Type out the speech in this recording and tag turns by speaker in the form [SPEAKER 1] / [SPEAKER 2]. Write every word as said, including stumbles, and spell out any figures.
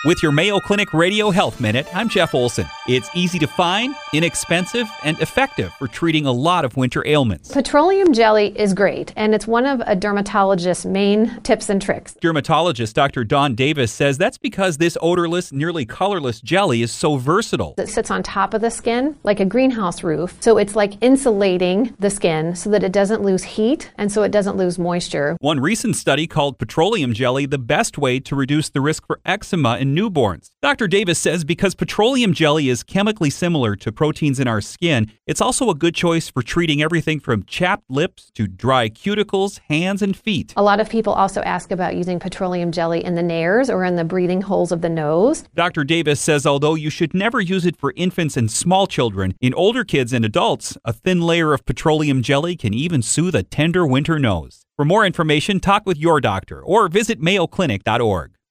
[SPEAKER 1] With your Mayo Clinic Radio Health Minute, I'm Jeff Olson. It's easy to find, inexpensive, and effective for treating a lot of winter ailments.
[SPEAKER 2] Petroleum jelly is great, and it's one of a dermatologist's main tips and tricks.
[SPEAKER 1] Dermatologist Doctor Dawn Davis says that's because this odorless, nearly colorless jelly is so versatile.
[SPEAKER 2] It sits on top of the skin like a greenhouse roof, so it's like insulating the skin so that it doesn't lose heat and so it doesn't lose moisture.
[SPEAKER 1] One recent study called petroleum jelly the best way to reduce the risk for eczema in newborns. Doctor Davis says because petroleum jelly is chemically similar to proteins in our skin, it's also a good choice for treating everything from chapped lips to dry cuticles, hands, and feet.
[SPEAKER 2] A lot of people also ask about using petroleum jelly in the nares or in the breathing holes of the nose.
[SPEAKER 1] Doctor Davis says although you should never use it for infants and small children, in older kids and adults, a thin layer of petroleum jelly can even soothe a tender winter nose. For more information, talk with your doctor or visit mayo clinic dot org.